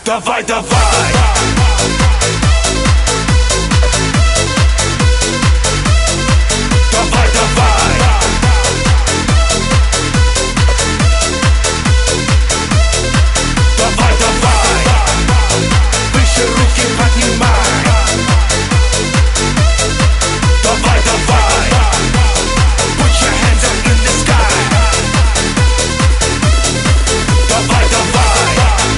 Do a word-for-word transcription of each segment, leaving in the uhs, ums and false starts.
Давай, давай. Давай, давай. Давай, давай. Выше руки поднимай. Давай, давай. Put your hands up in the sky. Давай, давай.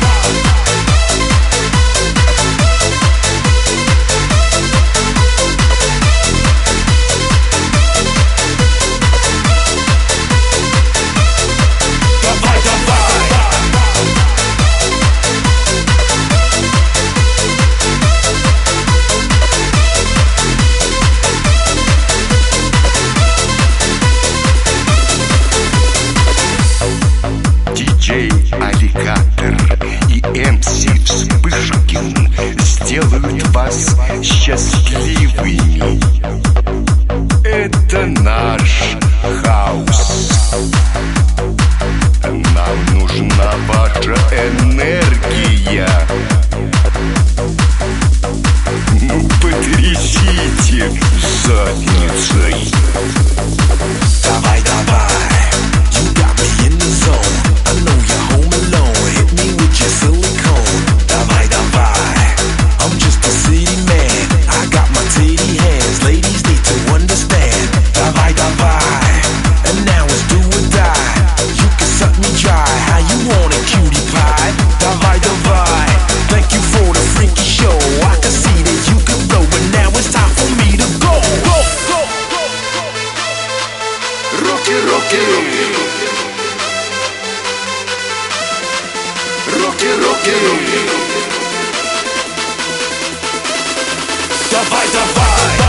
Диджей Аллигатор и эм си Вспышкин сделают вас счастливыми. Это наш хаус. Нам нужна ваша энергия. Ну, потрясите задницей. Давай, давай. You got me in the zone. I know you're home alone. Hit me with your silicone. Давай, давай. I'm just a city man. I got my titty hands. Ladies need to understand. Давай, давай. And now it's do or die. You can suck me dry. How you want it, cutie pie? Давай, давай. Thank you for the freaky show. I can see that you can blow, but now it's time for me to go. Go, go, go, go. Руки, руки. Руки, руки. Давай, давай.